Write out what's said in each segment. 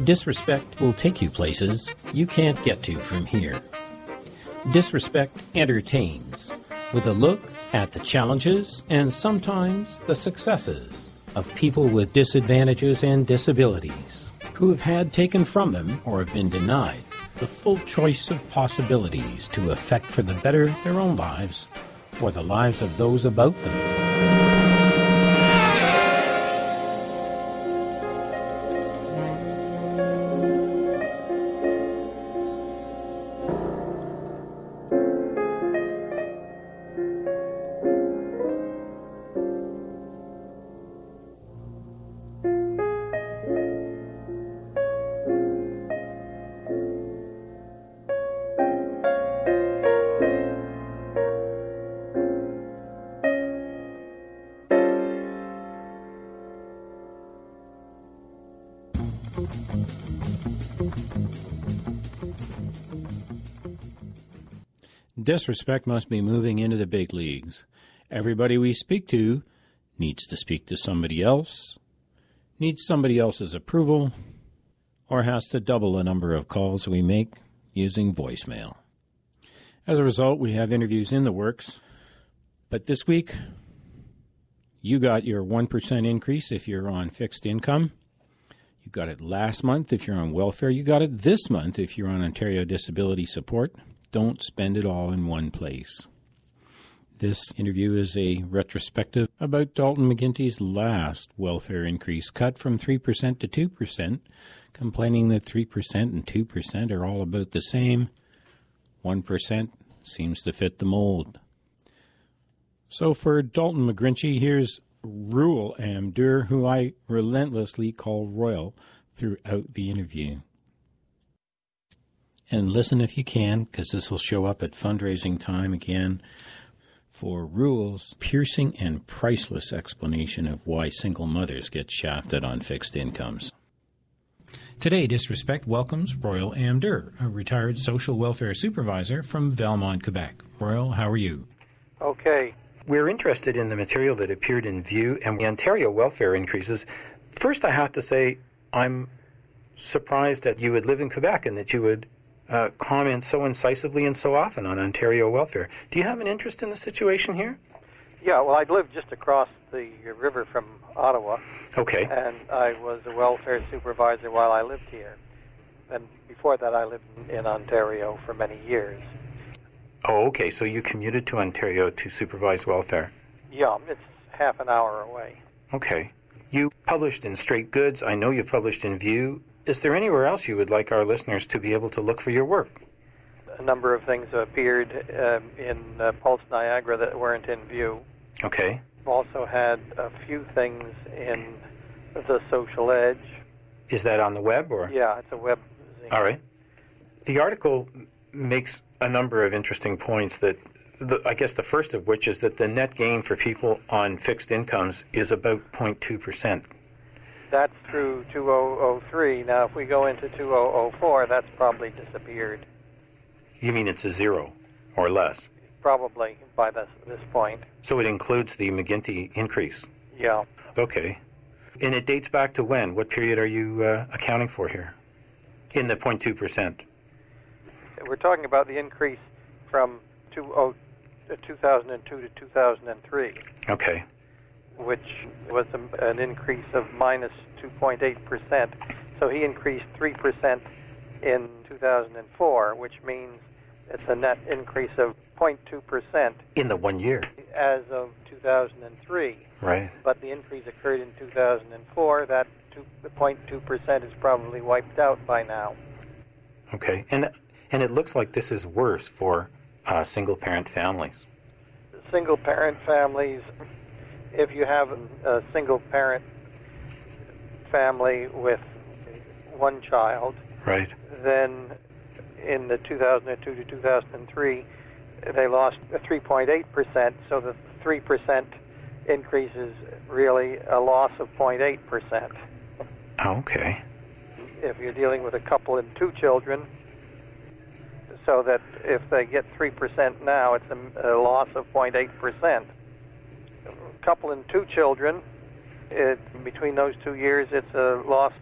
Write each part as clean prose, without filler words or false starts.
Disrespect will take you places you can't get to from here. Disrespect entertains, with a look at the challenges and sometimes the successes of people with disadvantages and disabilities who have had taken from them or have been denied the full choice of possibilities to affect for the better their own lives or the lives of those about them. Disrespect must be moving into the big leagues. Everybody we speak to needs to speak to somebody else, needs somebody else's approval, or has to double the number of calls we make using voicemail. As a result, we have interviews in the works. But this week, you got your 1% increase if you're on fixed income. You got it last month if you're on welfare. You got it this month if you're on Ontario Disability Support. Don't spend it all in one place. This interview is a retrospective about Dalton McGuinty's last welfare increase, cut from 3% to 2%, complaining that 3% and 2% are all about the same. 1% seems to fit the mold. So for Dalton McGuinty, here's Ruel Amdur, who I relentlessly call Royal throughout the interview. And listen if you can, because this will show up at fundraising time again, for Ruel's piercing and priceless explanation of why single mothers get shafted on fixed incomes. Today, Disrespect welcomes Royal Amdur, a retired social welfare supervisor from Valmont, Quebec. Royal, how are you? Okay. We're interested in the material that appeared in View and the Ontario welfare increases. First, I have to say I'm surprised that you would live in Quebec and that you would comment so incisively and so often on Ontario welfare. Do you have an interest in the situation here? Yeah, well, I lived just across the river from Ottawa. Okay. And I was a welfare supervisor while I lived here. And before that, I lived in Ontario for many years. Oh, okay. So you commuted to Ontario to supervise welfare? Yeah, it's half an hour away. Okay. You published in Straight Goods. I know you published in View. Is there anywhere else you would like our listeners to be able to look for your work? A number of things appeared in Pulse Niagara that weren't in View. Okay. I've also had a few things in The Social Edge. Is that on the web, or? Yeah, it's a web zine. All right. The article makes a number of interesting points that, I guess the first of which is that the net gain for people on fixed incomes is about 0.2%. That's through 2003. Now, if we go into 2004, that's probably disappeared. You mean it's a zero or less? Probably by this point. So it includes the McGuinty increase? Yeah. Okay. And it dates back to when? What period are you accounting for here in the 0.2%? We're talking about the increase from 2002 to 2003. Okay. Which was an increase of minus 2.8%. So he increased 3% in 2004, which means it's a net increase of 0.2%. In the 1 year? As of 2003. Right. But the increase occurred in 2004. The 0.2% is probably wiped out by now. Okay. And it looks like this is worse for single-parent families. Single-parent families, if you have a single-parent family with one child, right, then in the 2002 to 2003, they lost 3.8%, so the 3% increase is really a loss of 0.8%. Okay. If you're dealing with a couple and two children, so that if they get 3% now, it's a loss of 0.8%. Couple and two children, between those 2 years, it's a loss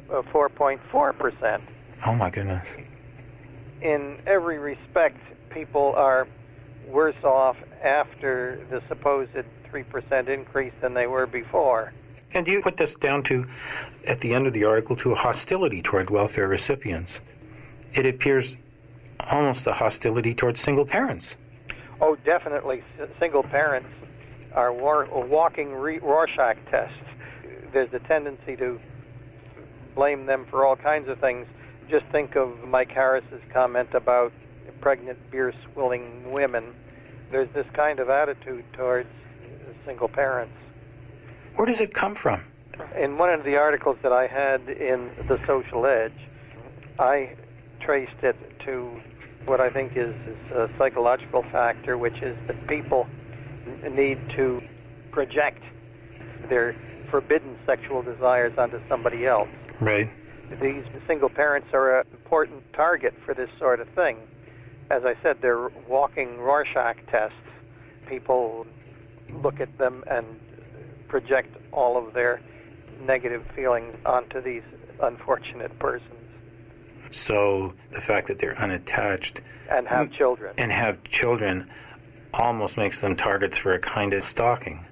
4.4%. Oh, my goodness. In every respect, people are worse off after the supposed 3% increase than they were before. And you put this down to, at the end of the article, to a hostility toward welfare recipients. It appears almost a hostility towards single parents. Oh, definitely. Single parents are walking Rorschach tests. There's a tendency to blame them for all kinds of things. Just think of Mike Harris's comment about pregnant, beer-swilling women. There's this kind of attitude towards single parents. Where does it come from? In one of the articles that I had in The Social Edge, I traced it to what I think is a psychological factor, which is that people need to project their forbidden sexual desires onto somebody else. Right. These single parents are an important target for this sort of thing. As I said, they're walking Rorschach tests. People look at them and project all of their negative feelings onto these unfortunate persons. So the fact that they're unattached and have children almost makes them targets for a kind of stalking.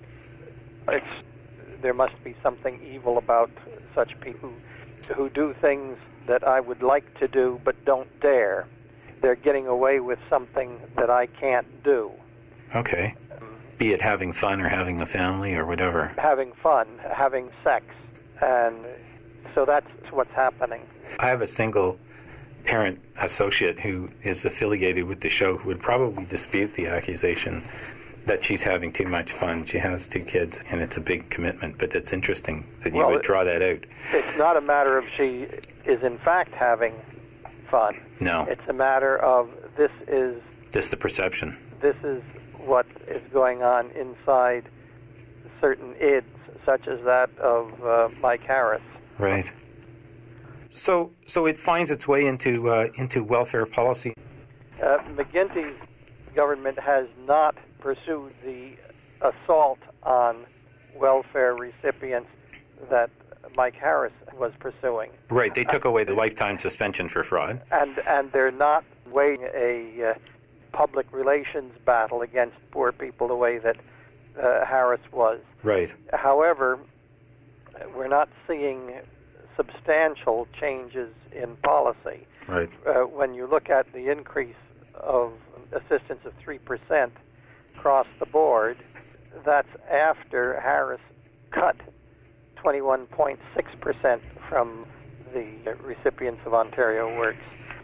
There must be something evil about such people who do things that I would like to do but don't dare. They're getting away with something that I can't do. Okay. Be it having fun or having a family or whatever. Having fun, having sex. And so that's what's happening. I have a single parent associate who is affiliated with the show who would probably dispute the accusation that she's having too much fun. She has 2 kids, and it's a big commitment, but it's interesting that you would draw that out. It's not a matter of she is in fact having fun. No. It's a matter of this is just the perception. This is what is going on inside certain ids, such as that of Mike Harris. Right. So it finds its way into welfare policy. McGuinty's government has not pursued the assault on welfare recipients that Mike Harris was pursuing. Right. They took away the lifetime suspension for fraud. And they're not waging a public relations battle against poor people the way that Harris was. Right. However, we're not seeing substantial changes in policy. Right. When you look at the increase of assistance of 3% across the board, that's after Harris cut 21.6% from the recipients of Ontario Works.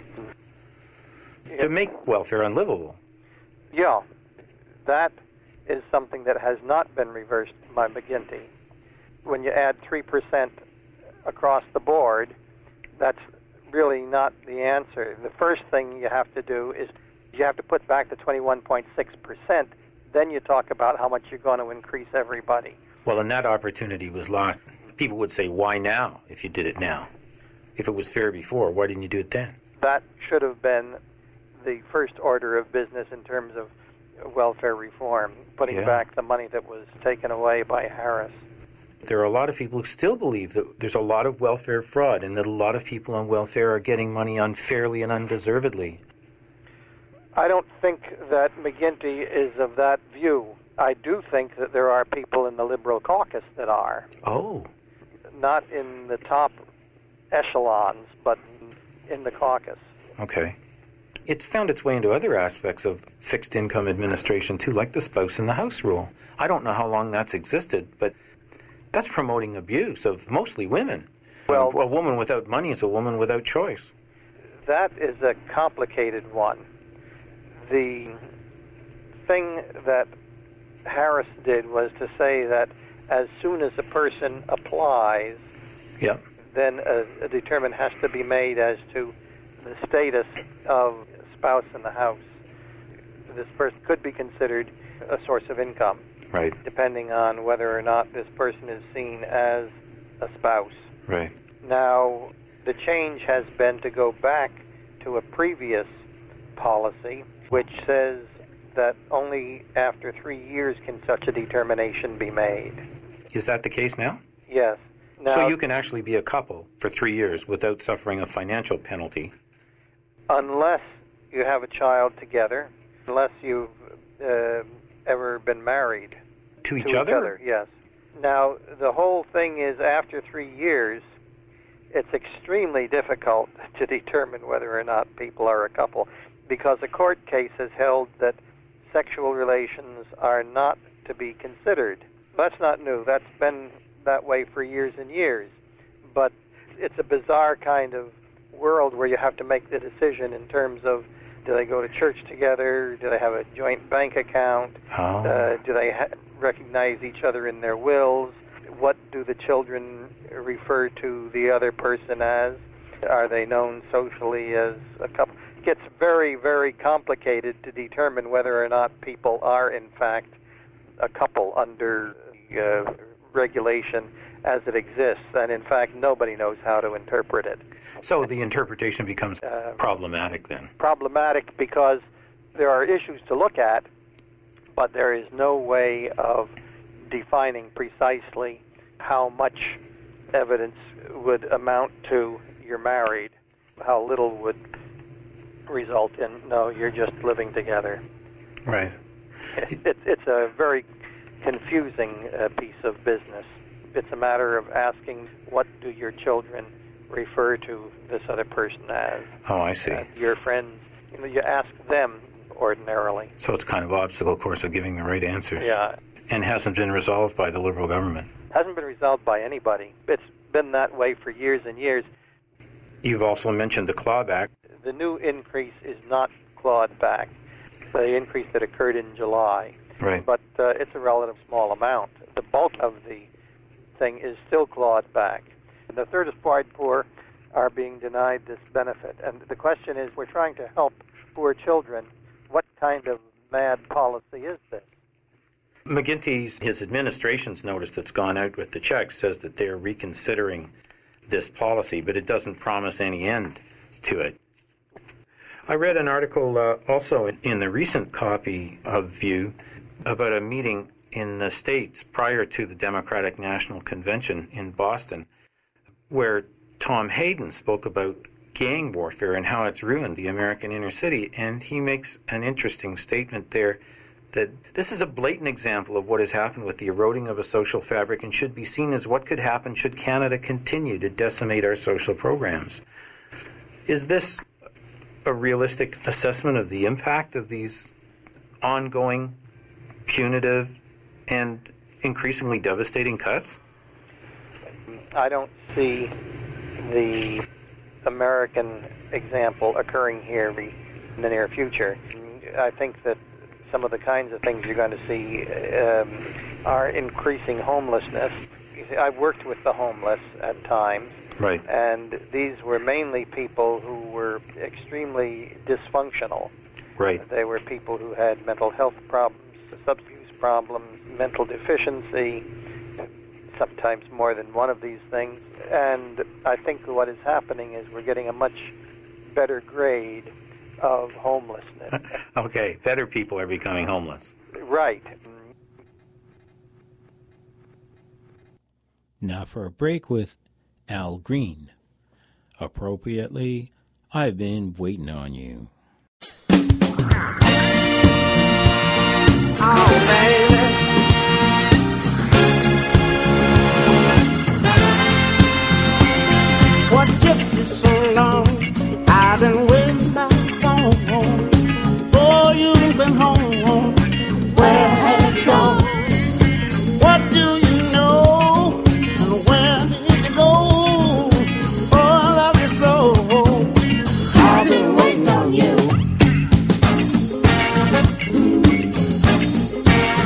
To make welfare unlivable. Yeah, that is something that has not been reversed by McGuinty. When you add 3% across the board, that's really not the answer. The first thing you have to do is you have to put back the 21.6%, then you talk about how much you're going to increase everybody. Well, and that opportunity was lost. People would say, why now, if you did it now? If it was fair before, why didn't you do it then? That should have been the first order of business in terms of welfare reform, putting back the money that was taken away by Harris. There are a lot of people who still believe that there's a lot of welfare fraud and that a lot of people on welfare are getting money unfairly and undeservedly. I don't think that McGuinty is of that view. I do think that there are people in the Liberal caucus that are. Oh. Not in the top echelons, but in the caucus. Okay. It's found its way into other aspects of fixed income administration, too, like the spouse in the house rule. I don't know how long that's existed, but that's promoting abuse of mostly women. Well, a woman without money is a woman without choice. That is a complicated one. The thing that Harris did was to say that as soon as a person applies, then a determination has to be made as to the status of spouse in the house. This person could be considered a source of income, right, depending on whether or not this person is seen as a spouse. Right. Now, the change has been to go back to a previous policy, which says that only after 3 years can such a determination be made. Is that the case now? Yes. Now, so you can actually be a couple for 3 years without suffering a financial penalty. unless you have a child together, unless you've ever been married To each other? Yes. Now, the whole thing is after 3 years, it's extremely difficult to determine whether or not people are a couple, because a court case has held that sexual relations are not to be considered. That's not new. That's been that way for years and years. But it's a bizarre kind of world where you have to make the decision in terms of, do they go to church together? Do they have a joint bank account? Do they recognize each other in their wills? What do the children refer to the other person as? Are they known socially as a couple? It gets very, very complicated to determine whether or not people are, in fact, a couple under regulation as it exists. And, in fact, nobody knows how to interpret it. So the interpretation becomes problematic then. Problematic because there are issues to look at, but there is no way of defining precisely how much evidence would amount to you're married, how little would result in, no, you're just living together. Right. It's a very confusing piece of business. It's a matter of asking, what do your children refer to this other person as? Oh, I see. Your friends, you ask them ordinarily. So it's kind of obstacle course of giving the right answers. Yeah. And hasn't been resolved by the Liberal government. Hasn't been resolved by anybody. It's been that way for years and years. You've also mentioned the clawback. The new increase is not clawed back. The increase that occurred in July. Right. But it's a relatively small amount. The bulk of the thing is still clawed back. The third and fourth poor are being denied this benefit. And the question is, we're trying to help poor children. What kind of mad policy is this? McGuinty's, his administration's notice that's gone out with the checks says that they're reconsidering this policy, but it doesn't promise any end to it. I read an article also in the recent copy of View about a meeting in the States prior to the Democratic National Convention in Boston, where Tom Hayden spoke about gang warfare and how it's ruined the American inner city, and he makes an interesting statement there that this is a blatant example of what has happened with the eroding of a social fabric and should be seen as what could happen should Canada continue to decimate our social programs. Is this a realistic assessment of the impact of these ongoing, punitive, and increasingly devastating cuts? I don't see the American example occurring here in the near future. I think that some of the kinds of things you're going to see are increasing homelessness. I've worked with the homeless at times. Right. And these were mainly people who were extremely dysfunctional. Right. They were people who had mental health problems, substance use problems, mental deficiency, sometimes more than one of these things. And I think what is happening is we're getting a much better grade of homelessness. Okay, better people are becoming homeless. Right. Now for a break with Al Green. Appropriately, I've been waiting on you. Oh, baby. What took you so long? I've been waiting by the phone. Oh, you've been home. Where have you gone? What do you know? And where did you go? Oh, I love you so. I've been waiting on you.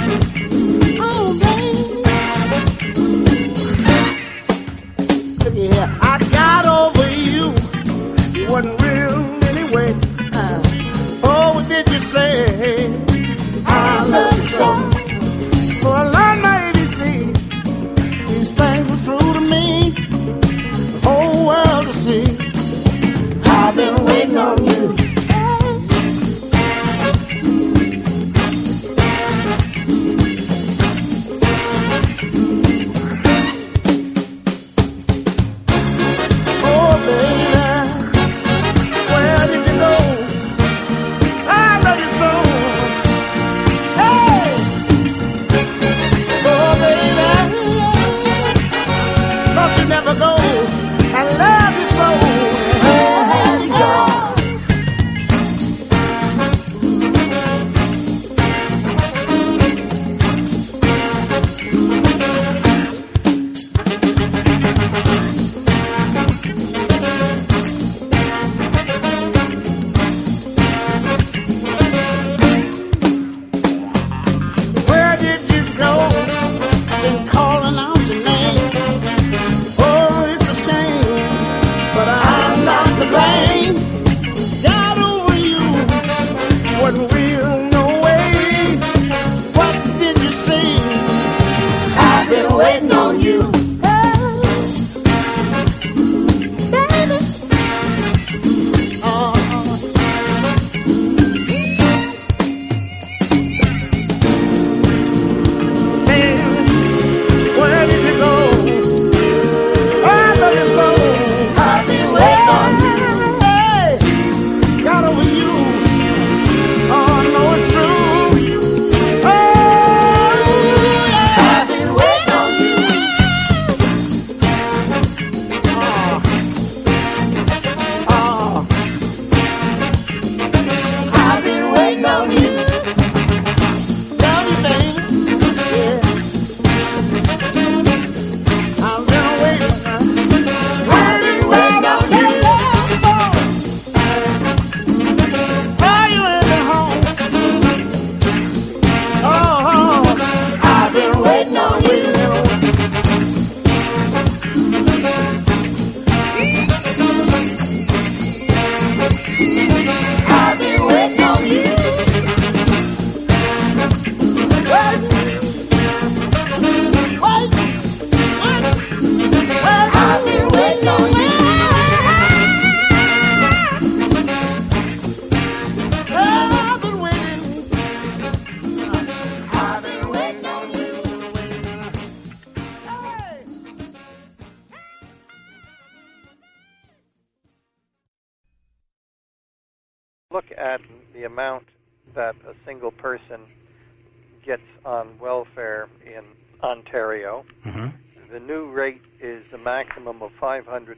Look at the amount that a single person gets on welfare in Ontario. Mm-hmm. The new rate is a maximum of $536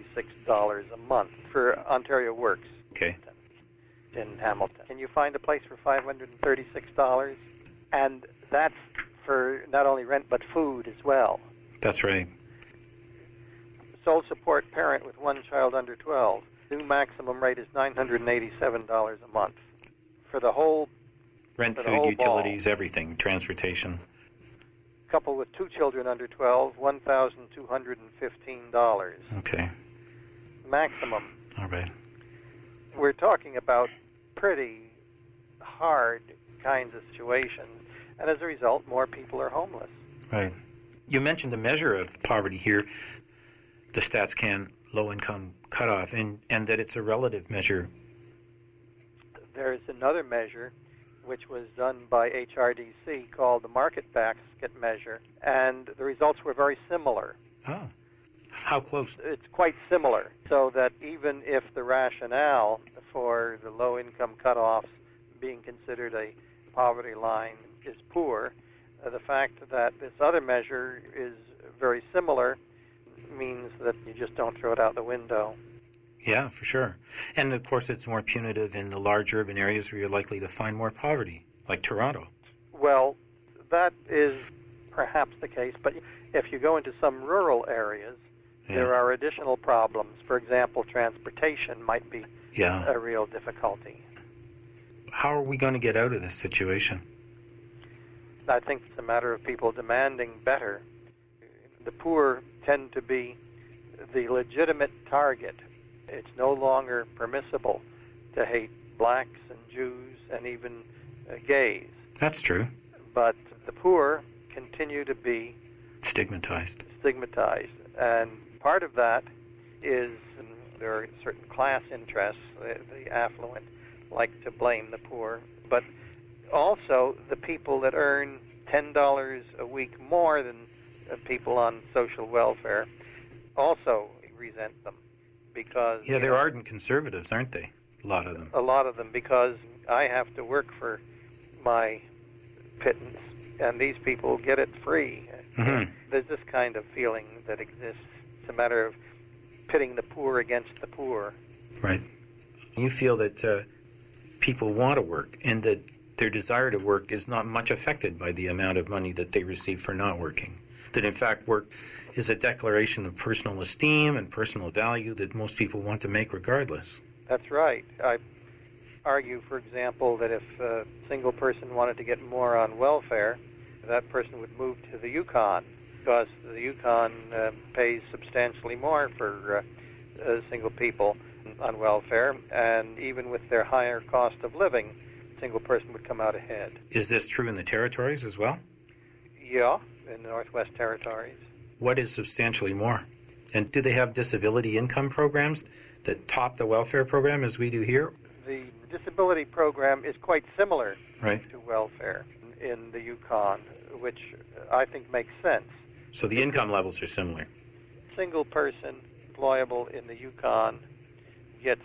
a month for Ontario Works. Okay. In Hamilton. Can you find a place for $536? And that's for not only rent but food as well. That's right. Sole support parent with one child under 12. New maximum rate is $987 a month for the whole rent, for food, the whole utilities, ball. everything, transportation. Couple with two children under 12, $1,215 Okay. maximum. All right. We're talking about pretty hard kinds of situations, and as a result, more people are homeless. Right. You mentioned a measure of poverty here, the StatsCan low-income cutoff, and that it's a relative measure. There's another measure which was done by HRDC called the market basket measure, and the results were very similar. Oh. How close? It's quite similar, so that even if the rationale for the low-income cutoffs being considered a poverty line is poor, the fact that this other measure is very similar means that you just don't throw it out the window. Yeah, for sure. And of course it's more punitive in the large urban areas where you're likely to find more poverty, like Toronto. Well, that is perhaps the case, but if you go into some rural areas, there are additional problems. For example, transportation might be a real difficulty. How are we going to get out of this situation? I think it's a matter of people demanding better. The poor tend to be the legitimate target. It's no longer permissible to hate blacks and Jews and even gays. That's true. But the poor continue to be stigmatized. And part of that is there are certain class interests. The affluent like to blame the poor. But also the people that earn $10 a week more than people on social welfare also resent them because... Yeah, they're ardent conservatives, aren't they? A lot of them. A lot of them, because I have to work for my pittance, and these people get it free. Mm-hmm. There's this kind of feeling that exists. It's a matter of pitting the poor against the poor. Right. You feel that people want to work, and that their desire to work is not much affected by the amount of money that they receive for not working. That in fact work is a declaration of personal esteem and personal value that most people want to make regardless. That's right. I argue, for example, that if a single person wanted to get more on welfare, that person would move to the Yukon, because the Yukon pays substantially more for single people on welfare, and even with their higher cost of living, a single person would come out ahead. Is this true in the territories as well? Yeah, in the Northwest Territories. What is substantially more? And do they have disability income programs that top the welfare program as we do here? The disability program is quite similar Right. to welfare in the Yukon, which I think makes sense. So the income levels are similar. Single person employable in the Yukon gets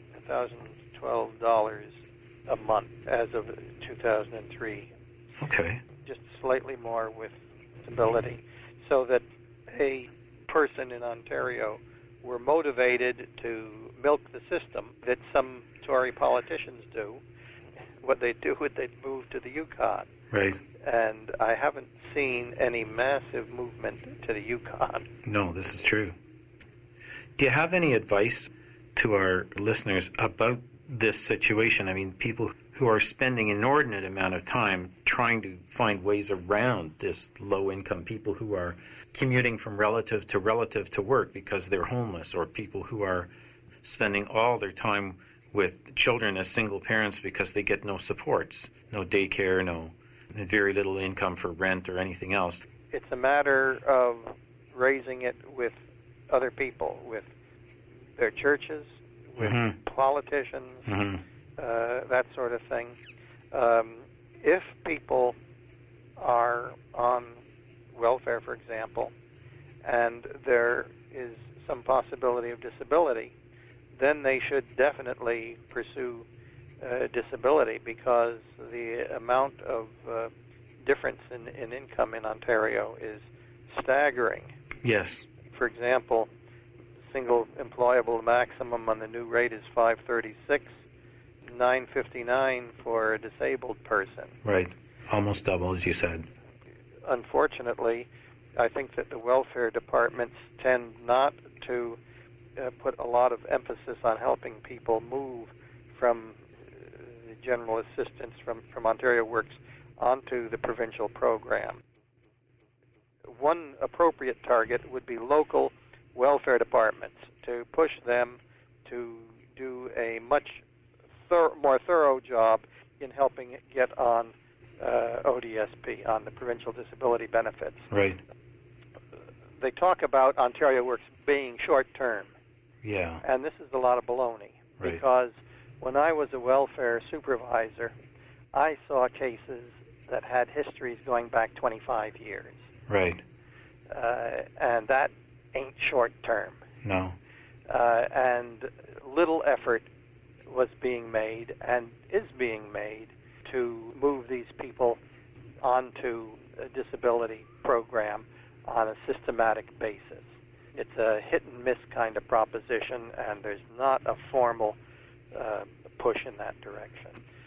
$1,012 a month as of 2003. Okay. Just slightly more with disability, so that a person in Ontario were motivated to milk the system that some Tory politicians do. What they do is they move to the Yukon. Right. And I haven't seen any massive movement to the Yukon. No, this is true. Do you have any advice to our listeners about this situation? I mean, people who are spending inordinate amount of time trying to find ways around this low-income, people who are commuting from relative to work because they're homeless, or people who are spending all their time with children as single parents because they get no supports, no daycare, no very little income for rent or anything else. It's a matter of raising it with other people, with their churches, with politicians, that sort of thing. If people are on welfare, for example, and there is some possibility of disability, then they should definitely pursue disability, because the amount of difference in income in Ontario is staggering. Yes. For example, single employable maximum on the new rate is $536, $959 for a disabled person. Right. Almost double, as you said. Unfortunately, I think that the welfare departments tend not to put a lot of emphasis on helping people move from the general assistance from Ontario Works onto the provincial program. One appropriate target would be local welfare departments, to push them to do a much more thorough job in helping get on ODSP, on the provincial disability benefits. Right. They talk about Ontario Works being short-term. Yeah. And this is a lot of baloney. Right. Because when I was a welfare supervisor, I saw cases that had histories going back 25 years. Right. And that ain't short-term. No. And little effort was being made and is being made to move these people onto a disability program on a systematic basis. It's a hit-and-miss kind of proposition, and there's not a formal push in that direction.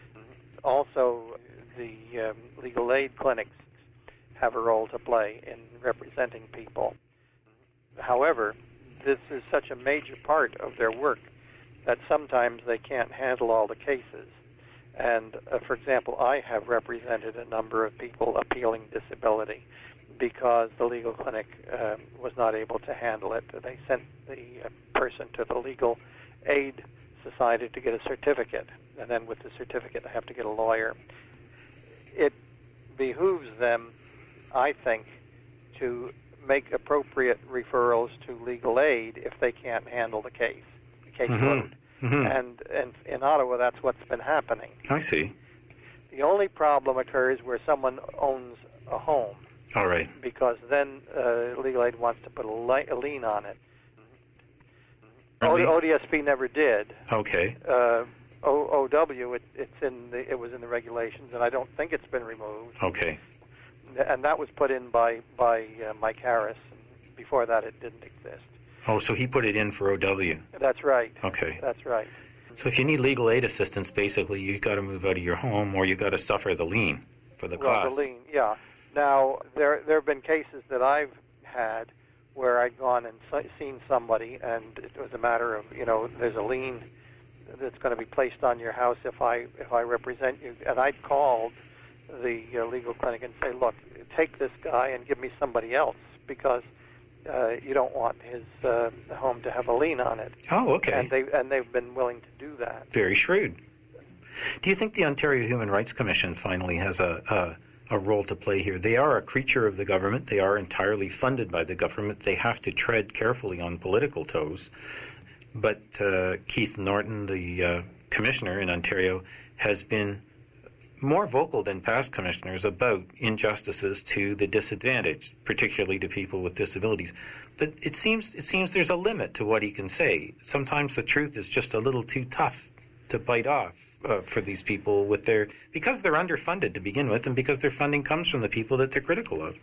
Also, the legal aid clinics have a role to play in representing people. However, this is such a major part of their work that sometimes they can't handle all the cases. And, for example, I have represented a number of people appealing disability because the legal clinic was not able to handle it. They sent the person to the Legal Aid Society to get a certificate, and then with the certificate they have to get a lawyer. It behooves them, I think, to make appropriate referrals to legal aid if they can't handle the caseload. And in Ottawa, that's what's been happening. I see. The only problem occurs where someone owns a home. All right. Because then legal aid wants to put a lien on it. ODSP never did. Okay. OW, it was in the regulations, and I don't think it's been removed. Okay. And that was put in by Mike Harris. Before that, it didn't exist. Oh, so he put it in for OW. That's right. Okay. That's right. So if you need legal aid assistance, basically you've got to move out of your home, or you've got to suffer the lien for the cost. The lien, yeah. Now, there have been cases that I've had where I'd gone and seen somebody, and it was a matter of, there's a lien that's going to be placed on your house if I represent you. And I'd called the legal clinic and say, look, take this guy and give me somebody else, because you don't want his home to have a lien on it. Oh, okay. And they've been willing to do that. Very shrewd. Do you think the Ontario Human Rights Commission finally has a a role to play here. They are a creature of the government. They are entirely funded by the government. They have to tread carefully on political toes. But Keith Norton, the commissioner in Ontario, has been more vocal than past commissioners about injustices to the disadvantaged, particularly to people with disabilities. But it seems there's a limit to what he can say. Sometimes the truth is just a little too tough to bite off for these people because they're underfunded to begin with, and because their funding comes from the people that they're critical of.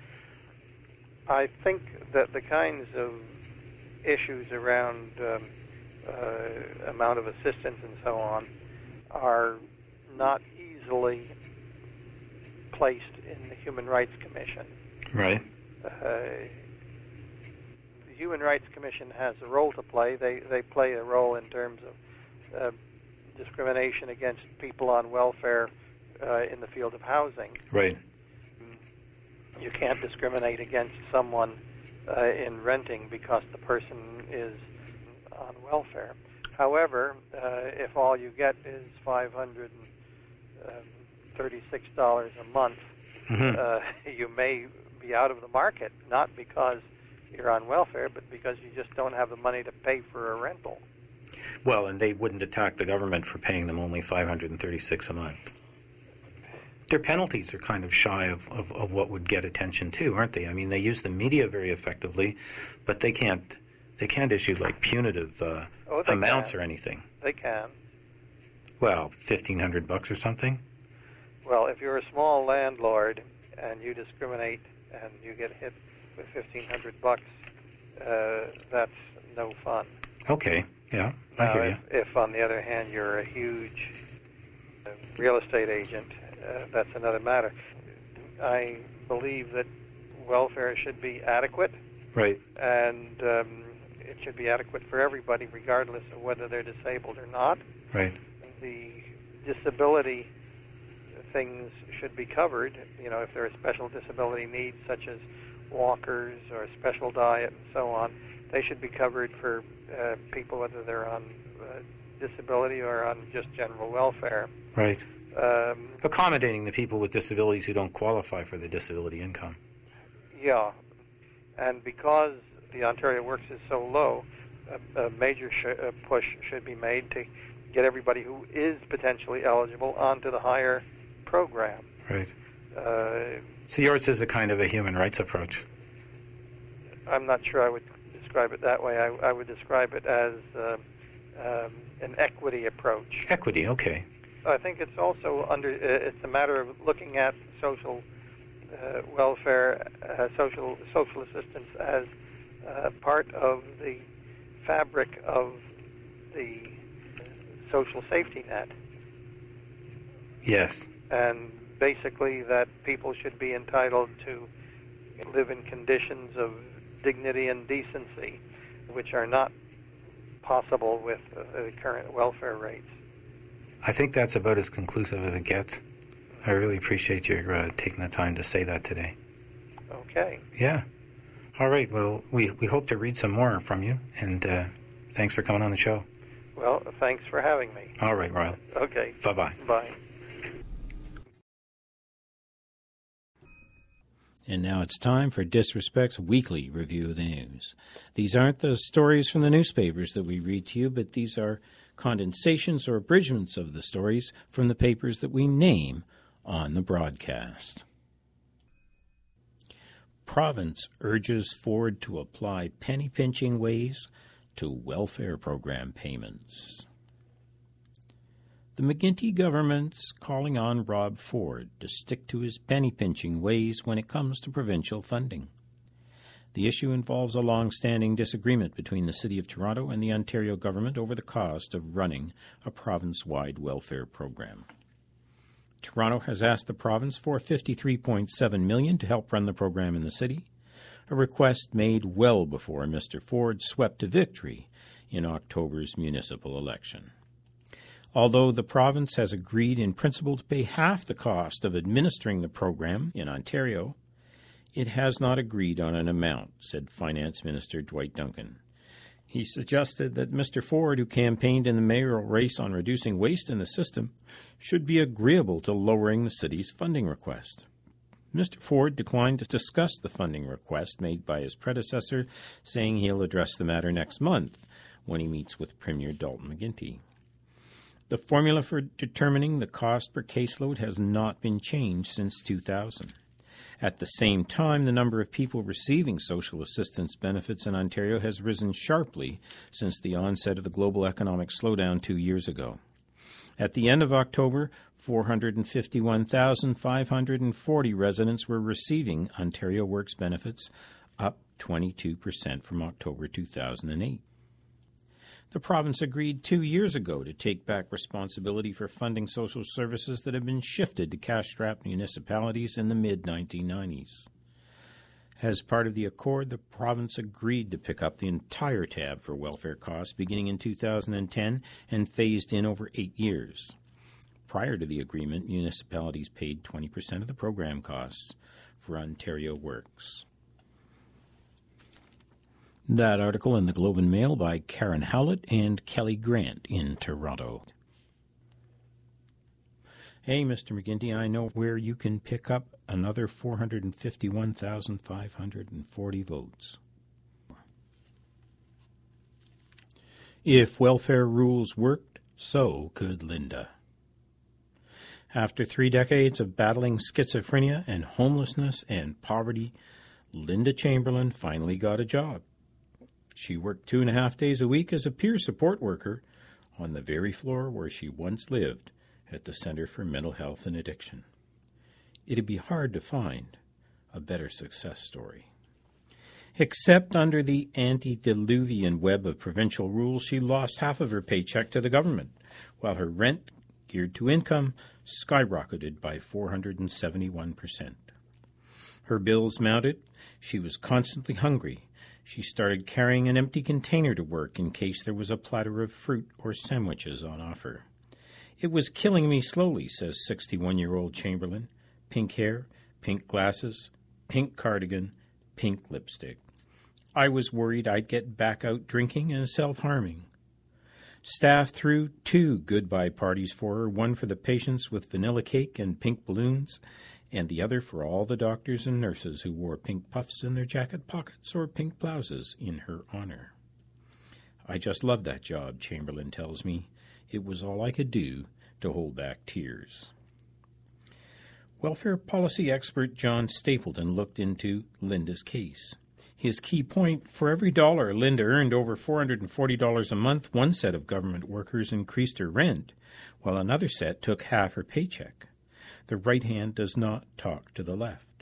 I think that the kinds of issues around amount of assistance and so on are not easily placed in the Human Rights Commission. Right. The Human Rights Commission has a role to play. They play a role in terms of discrimination against people on welfare in the field of housing. Right. You can't discriminate against someone in renting because the person is on welfare. However, if all you get is $536 a month, you may be out of the market, not because you're on welfare, but because you just don't have the money to pay for a rental. Well, and they wouldn't attack the government for paying them only $536 a month. Their penalties are kind of shy of what would get attention too, aren't they? I mean, they use the media very effectively, but they can't issue like punitive amounts or anything. They can. Well, $1,500 or something. Well, if you're a small landlord and you discriminate and you get hit with $1,500, that's no fun. Okay. Yeah, I hear you. If on the other hand you're a huge real estate agent, that's another matter. I believe that welfare should be adequate. Right. And it should be adequate for everybody, regardless of whether they're disabled or not. Right. The disability things should be covered. You know, if there are special disability needs, such as walkers or special diet and so on, they should be covered for people whether they're on disability or on just general welfare. Right. Accommodating the people with disabilities who don't qualify for the disability income. Yeah. And because the Ontario Works is so low, a major push should be made to get everybody who is potentially eligible onto the higher program. Right. So yours is a kind of a human rights approach. I'm not sure I would describe it that way. I would describe it as an equity approach. Equity, okay. I think it's also it's a matter of looking at social welfare, social assistance as part of the fabric of the social safety net. Yes. And basically that people should be entitled to live in conditions of dignity and decency, which are not possible with the current welfare rates. I think that's about as conclusive as it gets. I really appreciate your taking the time to say that today. Okay. Yeah. All right. Well, we hope to read some more from you, and thanks for coming on the show. Well, thanks for having me. All right, Royal. Okay. Bye-bye. Bye. And now it's time for Disrespect's weekly review of the news. These aren't the stories from the newspapers that we read to you, but these are condensations or abridgments of the stories from the papers that we name on the broadcast. Province urges Ford to apply penny-pinching ways to welfare program payments. The McGuinty government's calling on Rob Ford to stick to his penny-pinching ways when it comes to provincial funding. The issue involves a long-standing disagreement between the City of Toronto and the Ontario government over the cost of running a province-wide welfare program. Toronto has asked the province for $53.7 million to help run the program in the city, a request made well before Mr. Ford swept to victory in October's municipal election. Although the province has agreed in principle to pay half the cost of administering the program in Ontario, it has not agreed on an amount, said Finance Minister Dwight Duncan. He suggested that Mr. Ford, who campaigned in the mayoral race on reducing waste in the system, should be agreeable to lowering the city's funding request. Mr. Ford declined to discuss the funding request made by his predecessor, saying he'll address the matter next month when he meets with Premier Dalton McGuinty. The formula for determining the cost per caseload has not been changed since 2000. At the same time, the number of people receiving social assistance benefits in Ontario has risen sharply since the onset of the global economic slowdown 2 years ago. At the end of October, 451,540 residents were receiving Ontario Works benefits, up 22% from October 2008. The province agreed 2 years ago to take back responsibility for funding social services that had been shifted to cash-strapped municipalities in the mid-1990s. As part of the accord, the province agreed to pick up the entire tab for welfare costs beginning in 2010 and phased in over 8 years. Prior to the agreement, municipalities paid 20% of the program costs for Ontario Works. That article in the Globe and Mail by Karen Howlett and Kelly Grant in Toronto. Hey, Mr. McGuinty, I know where you can pick up another 451,540 votes. If welfare rules worked, so could Linda. After 3 decades of battling schizophrenia and homelessness and poverty, Linda Chamberlain finally got a job. She worked 2.5 days a week as a peer support worker on the very floor where she once lived at the Centre for Mental Health and Addiction. It'd be hard to find a better success story. Except under the antediluvian web of provincial rules, she lost half of her paycheck to the government, while her rent, geared to income, skyrocketed by 471%. Her bills mounted. She was constantly hungry. She started carrying an empty container to work in case there was a platter of fruit or sandwiches on offer. It was killing me slowly, says 61-year-old Chamberlain. Pink hair, pink glasses, pink cardigan, pink lipstick. I was worried I'd get back out drinking and self-harming. Staff threw 2 goodbye parties for her, one for the patients with vanilla cake and pink balloons, and the other for all the doctors and nurses who wore pink puffs in their jacket pockets or pink blouses in her honor. I just loved that job, Chamberlain tells me. It was all I could do to hold back tears. Welfare policy expert John Stapleton looked into Linda's case. His key point, for every dollar Linda earned over $440 a month, one set of government workers increased her rent, while another set took half her paycheck. The right hand does not talk to the left.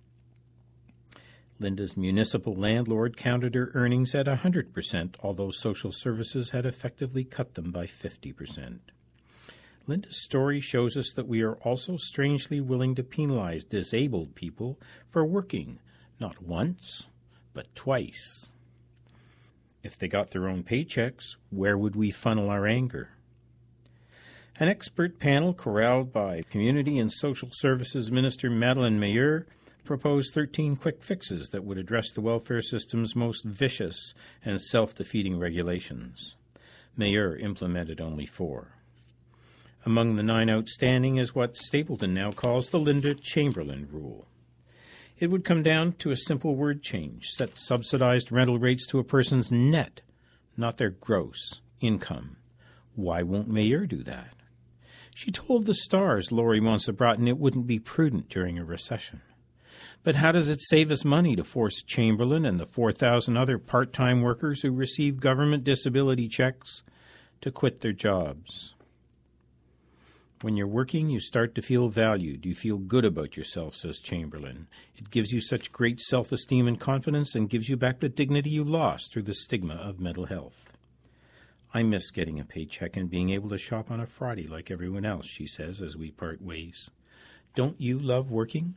Linda's municipal landlord counted her earnings at 100%, although social services had effectively cut them by 50%. Linda's story shows us that we are also strangely willing to penalize disabled people for working, not once, but twice. If they got their own paychecks, where would we funnel our anger? An expert panel corralled by Community and Social Services Minister Madeleine Meilleur proposed 13 quick fixes that would address the welfare system's most vicious and self-defeating regulations. Meilleur implemented only 4. Among the 9 outstanding is what Stapleton now calls the Linda Chamberlain rule. It would come down to a simple word change: set subsidized rental rates to a person's net, not their gross income. Why won't Meilleur do that? She told the Stars, Laurie Montse-Broughton, it wouldn't be prudent during a recession. But how does it save us money to force Chamberlain and the 4,000 other part-time workers who receive government disability checks to quit their jobs? When you're working, you start to feel valued. You feel good about yourself, says Chamberlain. It gives you such great self-esteem and confidence and gives you back the dignity you lost through the stigma of mental health. I miss getting a paycheck and being able to shop on a Friday like everyone else, she says as we part ways. Don't you love working?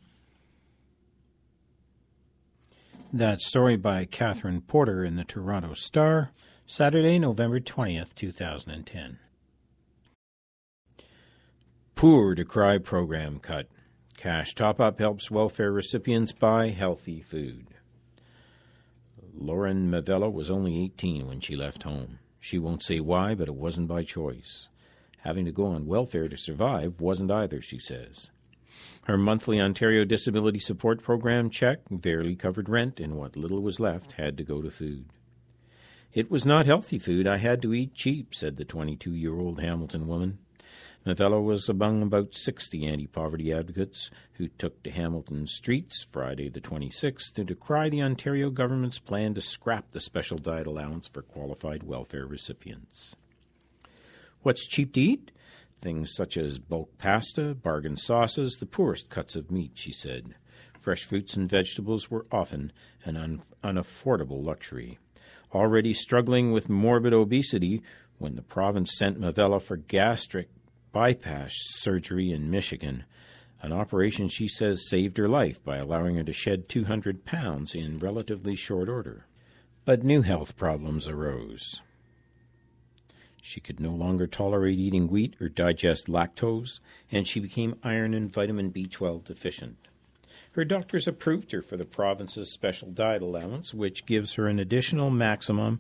That story by Catherine Porter in the Toronto Star, Saturday, November 20th, 2010. Poor to Cry program cut. Cash top-up helps welfare recipients buy healthy food. Lauren Mavella was only 18 when she left home. She won't say why, but it wasn't by choice. Having to go on welfare to survive wasn't either, she says. Her monthly Ontario Disability Support Program check barely covered rent, and what little was left had to go to food. "It was not healthy food. I had to eat cheap," said the 22-year-old Hamilton woman. Novello was among about 60 anti-poverty advocates who took to Hamilton streets Friday the 26th to decry the Ontario government's plan to scrap the special diet allowance for qualified welfare recipients. What's cheap to eat? Things such as bulk pasta, bargain sauces, the poorest cuts of meat, she said. Fresh fruits and vegetables were often an unaffordable luxury. Already struggling with morbid obesity, when the province sent Mavella for gastric bypass surgery in Michigan, an operation she says saved her life by allowing her to shed 200 pounds in relatively short order. But new health problems arose. She could no longer tolerate eating wheat or digest lactose, and she became iron and vitamin B12 deficient. Her doctors approved her for the province's special diet allowance, which gives her an additional maximum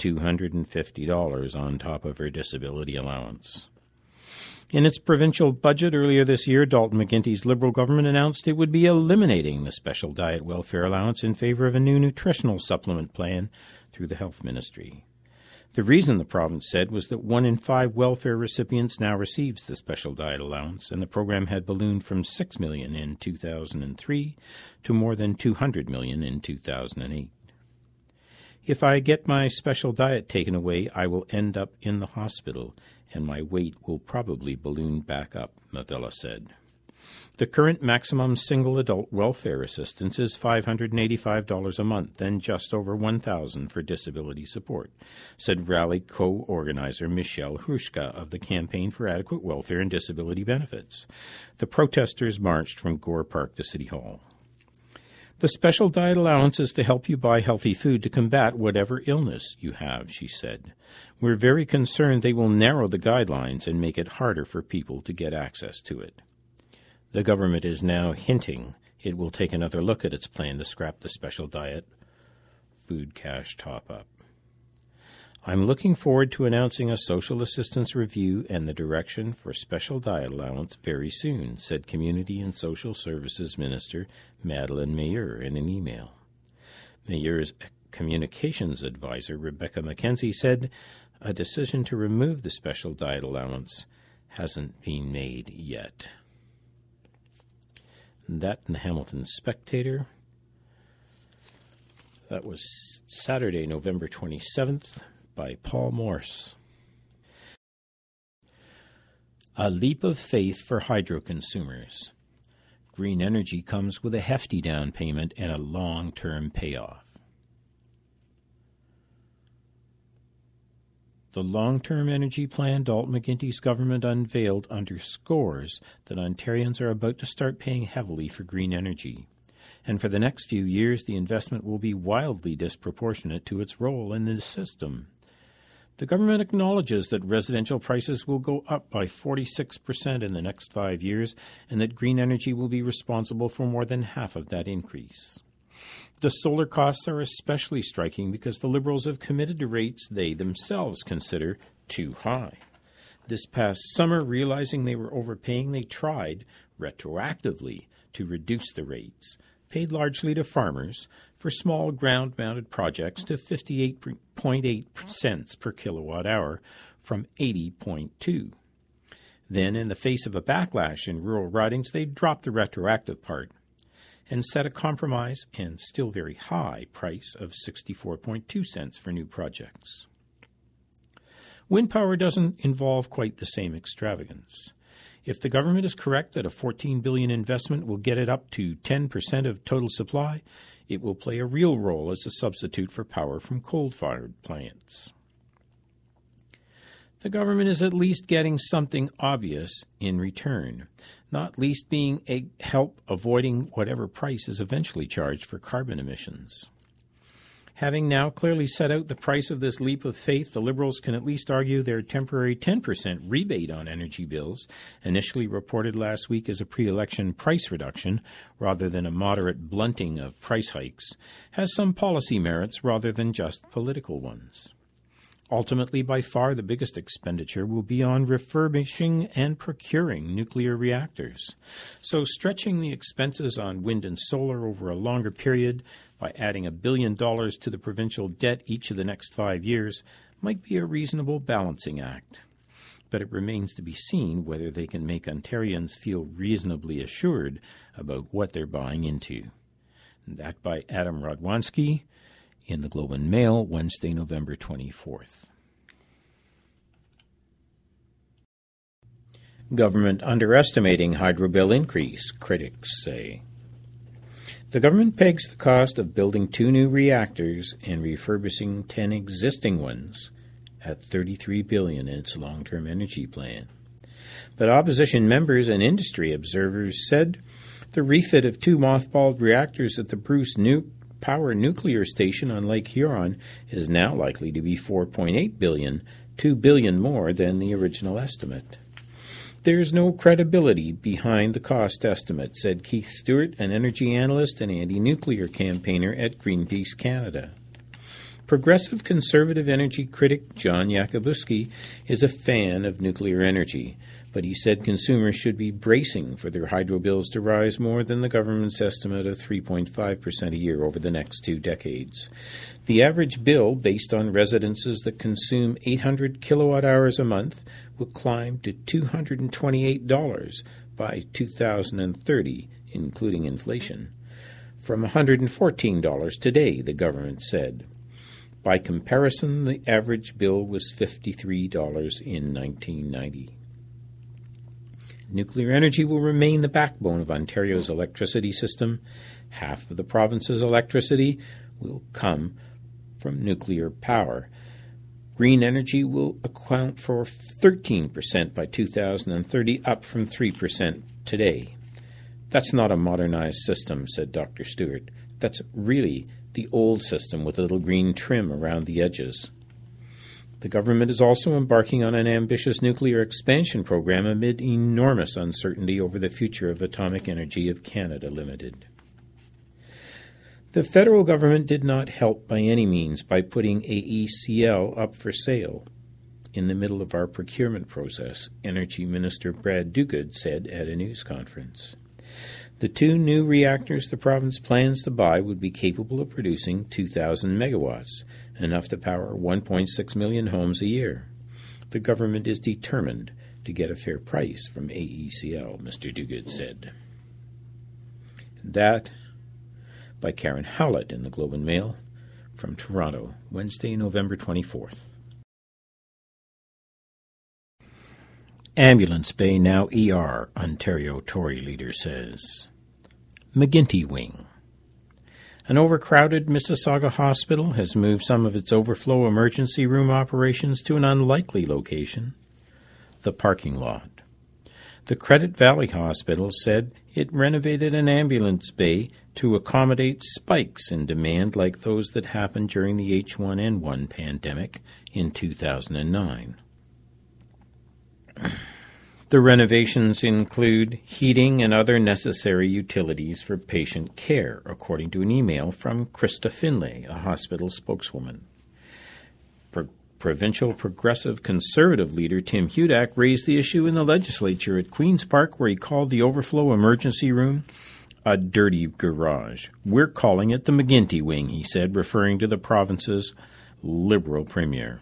$250 on top of her disability allowance. In its provincial budget earlier this year, Dalton McGuinty's Liberal government announced it would be eliminating the special diet welfare allowance in favor of a new nutritional supplement plan through the Health Ministry. The reason, the province said, was that 1 in 5 welfare recipients now receives the special diet allowance, and the program had ballooned from $6 million in 2003 to more than $200 million in 2008. "If I get my special diet taken away, I will end up in the hospital, and my weight will probably balloon back up," Mavella said. The current maximum single adult welfare assistance is $585 a month and just over $1,000 for disability support, said rally co-organizer Michelle Hrushka of the Campaign for Adequate Welfare and Disability Benefits. The protesters marched from Gore Park to City Hall. "The special diet allowance is to help you buy healthy food to combat whatever illness you have," she said. "We're very concerned they will narrow the guidelines and make it harder for people to get access to it." The government is now hinting it will take another look at its plan to scrap the special diet food cash top-up. "I'm looking forward to announcing a social assistance review and the direction for special diet allowance very soon," said Community and Social Services Minister Madeleine Meilleur in an email. Meilleur's communications advisor, Rebecca McKenzie, said a decision to remove the special diet allowance hasn't been made yet. That in the Hamilton Spectator. That was Saturday, November 27th, by Paul Morse. A leap of faith for hydro consumers. Green energy comes with a hefty down payment and a long-term payoff. The long-term energy plan Dalton McGuinty's government unveiled underscores that Ontarians are about to start paying heavily for green energy. And for the next few years, the investment will be wildly disproportionate to its role in the system. The government acknowledges that residential prices will go up by 46% in the next 5 years, and that green energy will be responsible for more than half of that increase. The solar costs are especially striking because the Liberals have committed to rates they themselves consider too high. This past summer, realizing they were overpaying, they tried, retroactively, to reduce the rates, paid largely to farmers, for small ground-mounted projects to 58.8 cents per kilowatt-hour from 80.2. Then, in the face of a backlash in rural ridings, they dropped the retroactive part and set a compromise and still very high price of 64.2 cents for new projects. Wind power doesn't involve quite the same extravagance. If the government is correct that a $14 billion investment will get it up to 10% of total supply, it will play a real role as a substitute for power from coal-fired plants. The government is at least getting something obvious in return, not least being a help avoiding whatever price is eventually charged for carbon emissions. Having now clearly set out the price of this leap of faith, the Liberals can at least argue their temporary 10% rebate on energy bills, initially reported last week as a pre-election price reduction rather than a moderate blunting of price hikes, has some policy merits rather than just political ones. Ultimately, by far the biggest expenditure will be on refurbishing and procuring nuclear reactors. So stretching the expenses on wind and solar over a longer period by adding $1 billion to the provincial debt each of the next 5 years might be a reasonable balancing act. But it remains to be seen whether they can make Ontarians feel reasonably assured about what they're buying into. That by Adam Radwanski in the Globe and Mail, Wednesday, November 24th. Government underestimating hydro bill increase, critics say. The government pegs the cost of building 2 new reactors and refurbishing 10 existing ones at $33 billion in its long-term energy plan. But opposition members and industry observers said the refit of 2 mothballed reactors at the Bruce Power Nuclear Station on Lake Huron is now likely to be $4.8 billion, $2 billion more than the original estimate. There's no credibility behind the cost estimate, said Keith Stewart, an energy analyst and anti-nuclear campaigner at Greenpeace Canada. Progressive conservative energy critic John Yakubuski is a fan of nuclear energy, but he said consumers should be bracing for their hydro bills to rise more than the government's estimate of 3.5% a year over the next 2 decades. The average bill, based on residences that consume 800 kilowatt-hours a month, will climb to $228 by 2030, including inflation, from $114 today, the government said. By comparison, the average bill was $53 in 1990. Nuclear energy will remain the backbone of Ontario's electricity system. Half of the province's electricity will come from nuclear power. Green energy will account for 13% by 2030, up from 3% today. That's not a modernized system, said Dr. Stewart. That's really the old system with a little green trim around the edges. The government is also embarking on an ambitious nuclear expansion program amid enormous uncertainty over the future of Atomic Energy of Canada Limited. The federal government did not help by any means by putting AECL up for sale. In the middle of our procurement process, Energy Minister Brad Dogood said at a news conference. The 2 new reactors the province plans to buy would be capable of producing 2,000 megawatts, enough to power 1.6 million homes a year. The government is determined to get a fair price from AECL, Mr. Dogood said. That by Karen Howlett in the Globe and Mail from Toronto, Wednesday, November 24th. Ambulance Bay now ER, Ontario Tory leader says. McGuinty Wing. An overcrowded Mississauga hospital has moved some of its overflow emergency room operations to an unlikely location, the parking lot. The Credit Valley Hospital said it renovated an ambulance bay to accommodate spikes in demand like those that happened during the H1N1 pandemic in 2009. The renovations include heating and other necessary utilities for patient care, according to an email from Krista Finlay, a hospital spokeswoman. Provincial Progressive Conservative leader Tim Hudak raised the issue in the legislature at Queen's Park, where he called the overflow emergency room a dirty garage. We're calling it the McGuinty Wing, he said, referring to the province's Liberal premier.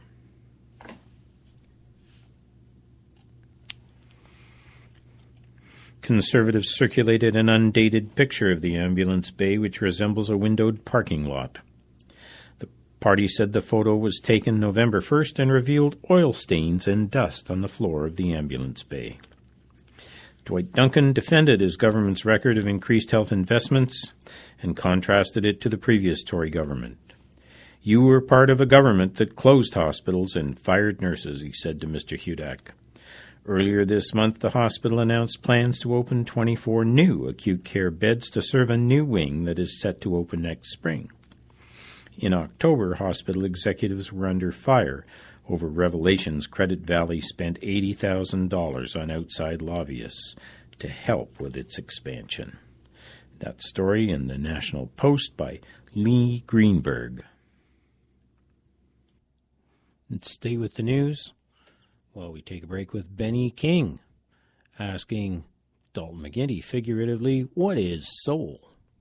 Conservatives circulated an undated picture of the ambulance bay, which resembles a windowed parking lot. The party said the photo was taken November 1st and revealed oil stains and dust on the floor of the ambulance bay. Dwight Duncan defended his government's record of increased health investments and contrasted it to the previous Tory government. You were part of a government that closed hospitals and fired nurses, he said to Mr. Hudak. Earlier this month, the hospital announced plans to open 24 new acute care beds to serve a new wing that is set to open next spring. In October, hospital executives were under fire over revelations Credit Valley spent $80,000 on outside lobbyists to help with its expansion. That story in the National Post by Lee Greenberg. And stay with the news while we take a break with Benny King, asking Dalton McGuinty figuratively, what is soul?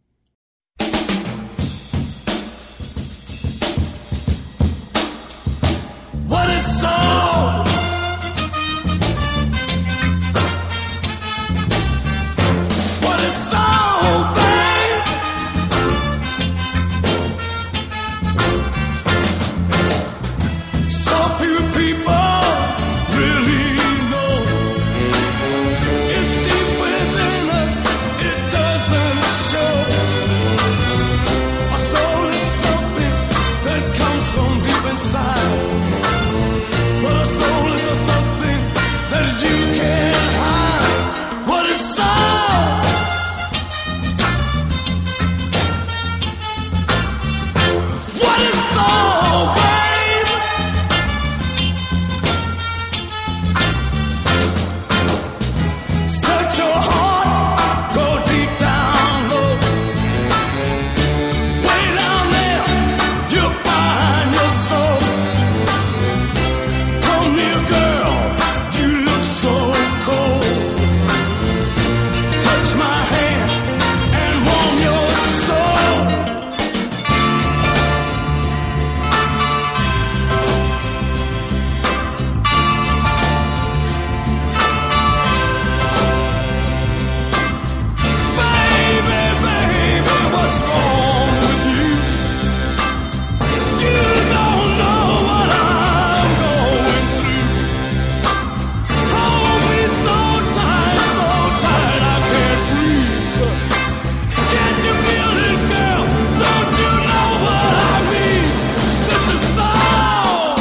What is soul? What is soul, babe? So few people really know. It's deep within us, it doesn't show. Our soul is something that comes from deep inside. But a soul is a something that you can't hide. What is soul? What is soul, babe? Search your heart, go deep down low. Way down there, you'll find your soul. Come near, girl, you look so cold. Touch my hand and warm your soul. Baby, baby, what's wrong with you? You don't know what I'm going through. Hold me so tight I can't breathe. Can't you feel it, girl? Don't you know what I mean? This is soul.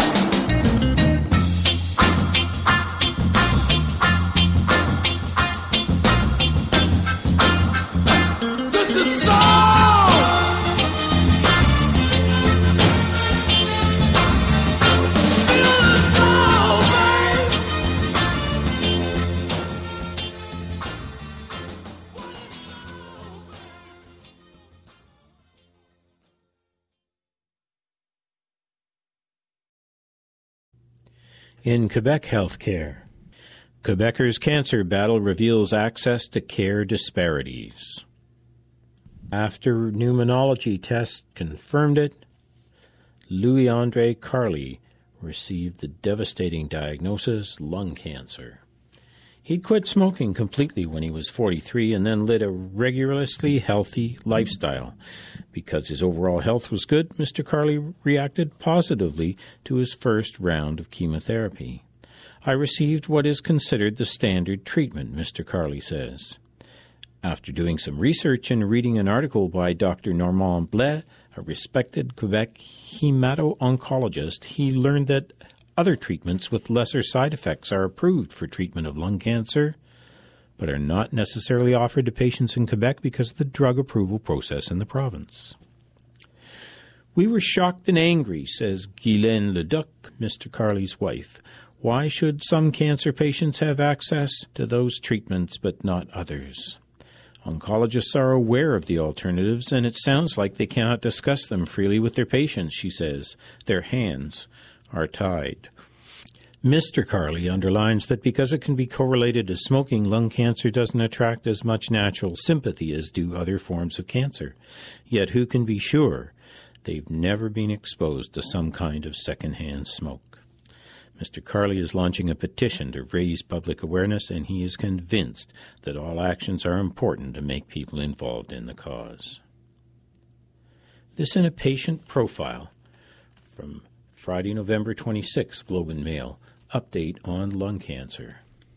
This is soul. Feel the soul, babe. In Quebec healthcare, Quebecers' cancer battle reveals access to care disparities. After pneumonology tests confirmed it, Louis-André Carly received the devastating diagnosis, lung cancer. He'd quit smoking completely when he was 43 and then led a rigorously healthy lifestyle. Because his overall health was good, Mr. Carly reacted positively to his first round of chemotherapy. I received what is considered the standard treatment, Mr. Carly says. After doing some research and reading an article by Dr. Normand Blais, a respected Quebec hemato-oncologist, he learned that other treatments with lesser side effects are approved for treatment of lung cancer, but are not necessarily offered to patients in Quebec because of the drug approval process in the province. We were shocked and angry, says Guylaine Leduc, Mr. Carly's wife. Why should some cancer patients have access to those treatments but not others? Oncologists are aware of the alternatives, and it sounds like they cannot discuss them freely with their patients, she says. Their hands are tied. Mr. Carly underlines that because it can be correlated to smoking, lung cancer doesn't attract as much natural sympathy as do other forms of cancer. Yet who can be sure they've never been exposed to some kind of secondhand smoke? Mr. Carly is launching a petition to raise public awareness, and he is convinced that all actions are important to make people involved in the cause. This in a patient profile from Friday, November 26, Globe and Mail. Update on lung cancer.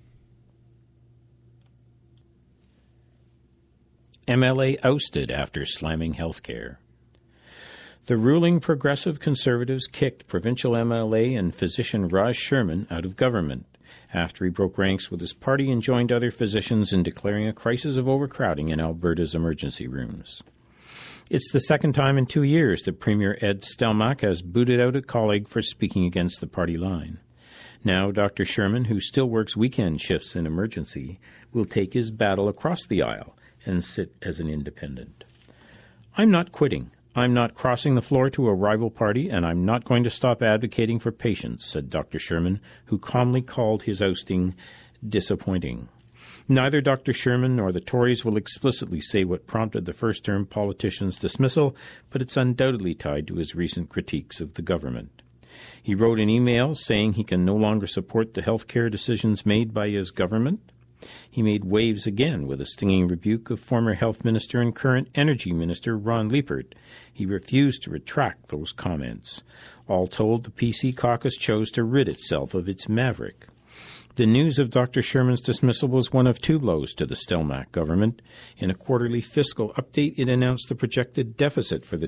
MLA ousted after slamming healthcare. The ruling Progressive Conservatives kicked provincial MLA and physician Raj Sherman out of government after he broke ranks with his party and joined other physicians in declaring a crisis of overcrowding in Alberta's emergency rooms. It's the second time in 2 years that Premier Ed Stelmach has booted out a colleague for speaking against the party line. Now Dr. Sherman, who still works weekend shifts in emergency, will take his battle across the aisle and sit as an independent. I'm not quitting. I'm not crossing the floor to a rival party, and I'm not going to stop advocating for patients, said Dr. Sherman, who calmly called his ousting disappointing. Neither Dr. Sherman nor the Tories will explicitly say what prompted the first-term politician's dismissal, but it's undoubtedly tied to his recent critiques of the government. He wrote an email saying he can no longer support the health care decisions made by his government. He made waves again with a stinging rebuke of former Health Minister and current Energy Minister Ron Liepert. He refused to retract those comments. All told, the PC caucus chose to rid itself of its maverick. The news of Dr. Sherman's dismissal was one of two blows to the Stelmach government. In a quarterly fiscal update, it announced the projected deficit for the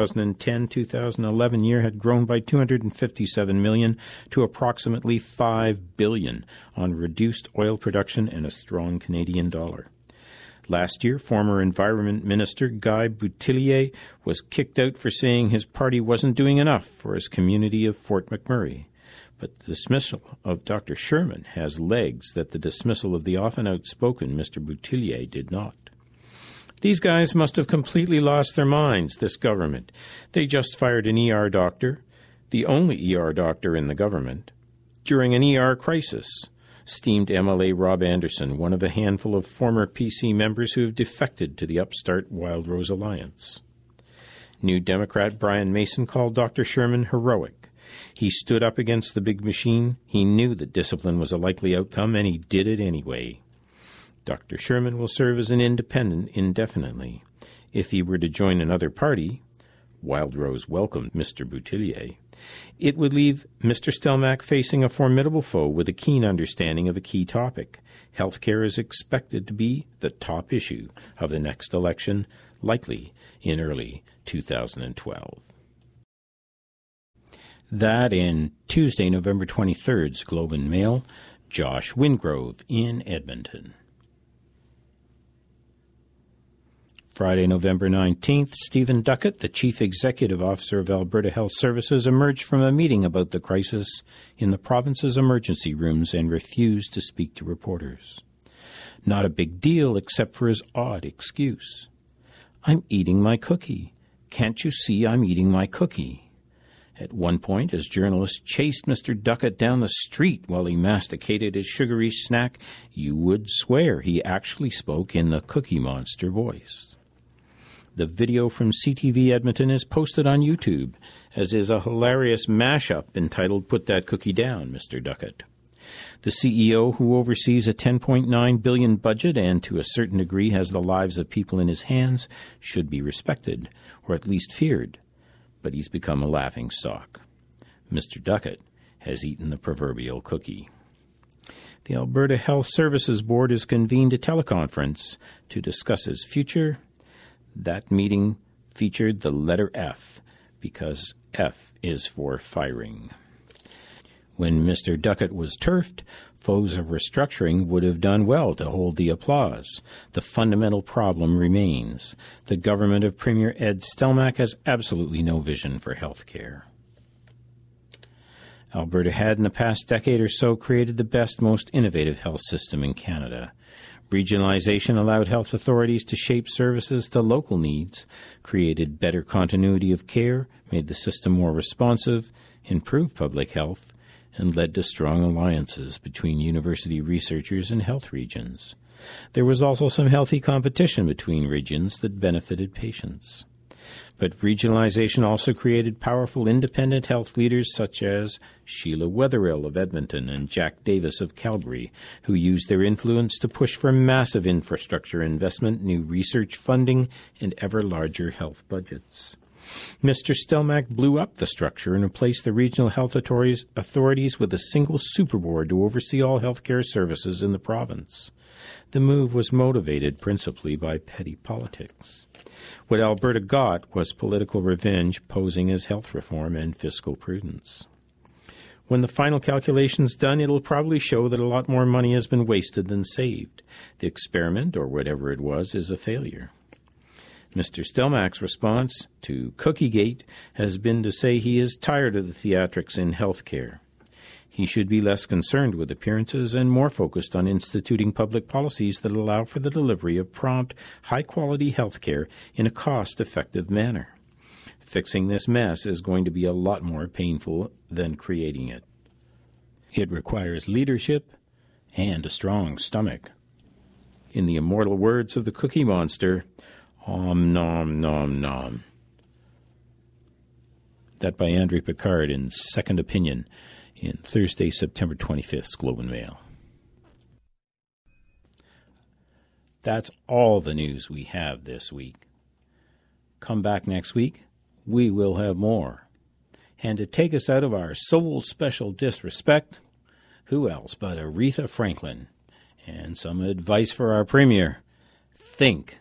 2010-2011 year had grown by $257 million to approximately $5 billion on reduced oil production and a strong Canadian dollar. Last year, former Environment Minister Guy Boutillier was kicked out for saying his party wasn't doing enough for his community of Fort McMurray. But the dismissal of Dr. Sherman has legs that the dismissal of the often outspoken Mr. Boutillier did not. These guys must have completely lost their minds, this government. They just fired an ER doctor, the only ER doctor in the government, during an ER crisis, steamed MLA Rob Anderson, one of a handful of former PC members who have defected to the upstart Wild Rose Alliance. New Democrat Brian Mason called Dr. Sherman heroic. He stood up against the big machine. He knew that discipline was a likely outcome, and he did it anyway. Dr. Sherman will serve as an independent indefinitely. If he were to join another party, Wild Rose welcomed Mr. Boutillier, it would leave Mr. Stelmach facing a formidable foe with a keen understanding of a key topic. Healthcare is expected to be the top issue of the next election, likely in early 2012. That in Tuesday, November 23rd's Globe and Mail, Josh Wingrove in Edmonton. Friday, November 19th, Stephen Duckett, the Chief Executive Officer of Alberta Health Services, emerged from a meeting about the crisis in the province's emergency rooms and refused to speak to reporters. Not a big deal except for his odd excuse. I'm eating my cookie. Can't you see I'm eating my cookie? At one point, as journalists chased Mr. Duckett down the street while he masticated his sugary snack, you would swear he actually spoke in the Cookie Monster voice. The video from CTV Edmonton is posted on YouTube, as is a hilarious mashup entitled Put That Cookie Down, Mr. Duckett. The CEO, who oversees a $10.9 billion budget and to a certain degree has the lives of people in his hands, should be respected, or at least feared. But he's become a laughingstock. Mr. Duckett has eaten the proverbial cookie. The Alberta Health Services Board has convened a teleconference to discuss his future. That meeting featured the letter F, because F is for firing. When Mr. Duckett was turfed, foes of restructuring would have done well to hold the applause. The fundamental problem remains. The government of Premier Ed Stelmach has absolutely no vision for health care. Alberta had in the past decade or so created the best, most innovative health system in Canada. Regionalization allowed health authorities to shape services to local needs, created better continuity of care, made the system more responsive, improved public health, and led to strong alliances between university researchers and health regions. There was also some healthy competition between regions that benefited patients. But regionalization also created powerful independent health leaders such as Sheila Wetherill of Edmonton and Jack Davis of Calgary, who used their influence to push for massive infrastructure investment, new research funding, and ever larger health budgets. Mr. Stelmach blew up the structure and replaced the regional health authorities with a single superboard to oversee all healthcare services in the province. The move was motivated principally by petty politics. What Alberta got was political revenge posing as health reform and fiscal prudence. When the final calculation's done, it'll probably show that a lot more money has been wasted than saved. The experiment, or whatever it was, is a failure. Mr. Stelmach's response to Cookiegate has been to say he is tired of the theatrics in health care. He should be less concerned with appearances and more focused on instituting public policies that allow for the delivery of prompt, high-quality health care in a cost-effective manner. Fixing this mess is going to be a lot more painful than creating it. It requires leadership and a strong stomach. In the immortal words of the Cookie Monster, om nom nom nom. That by André Picard in Second Opinion in Thursday, September 25th's Globe and Mail. That's all the news we have this week. Come back next week. We will have more. And to take us out of our soul special disrespect, who else but Aretha Franklin? And some advice for our premier. Think.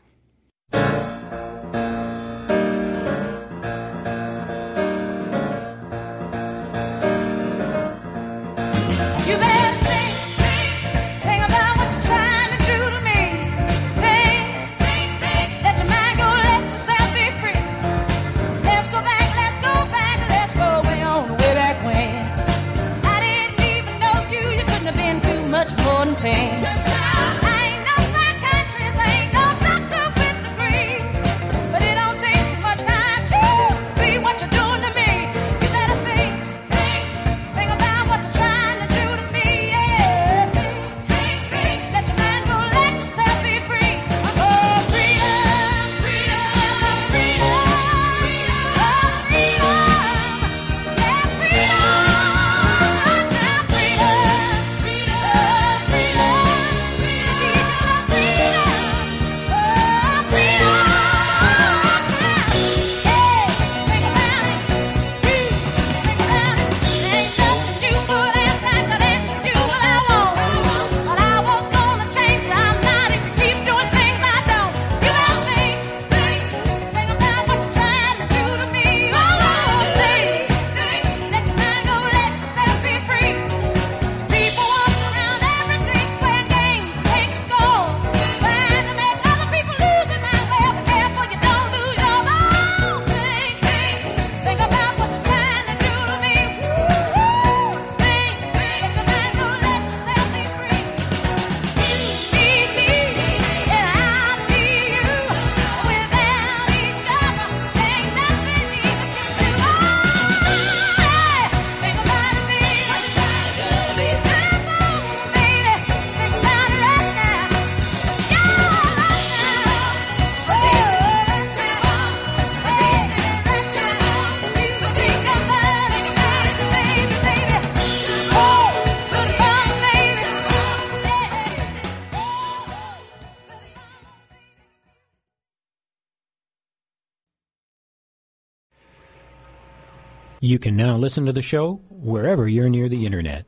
You can now listen to the show wherever you're near the Internet.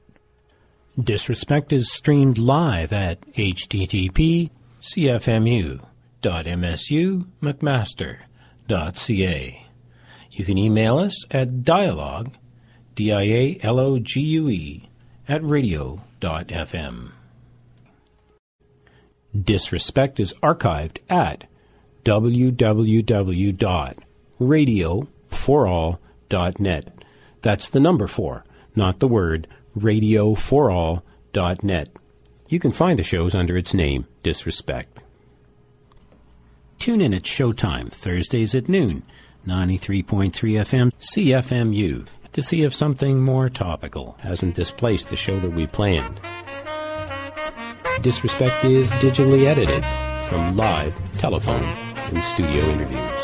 Disrespect is streamed live at http://cfmu.msu.mcmaster.ca. You can email us at dialogue, dialogue, @radio.fm. Disrespect is archived at www.radioforall.net. That's the number 4, not the word, radioforall.net. You can find the shows under its name, Disrespect. Tune in at Showtime, Thursdays at noon, 93.3 FM, CFMU, to see if something more topical hasn't displaced the show that we planned. Disrespect is digitally edited from live, telephone, and studio interviews.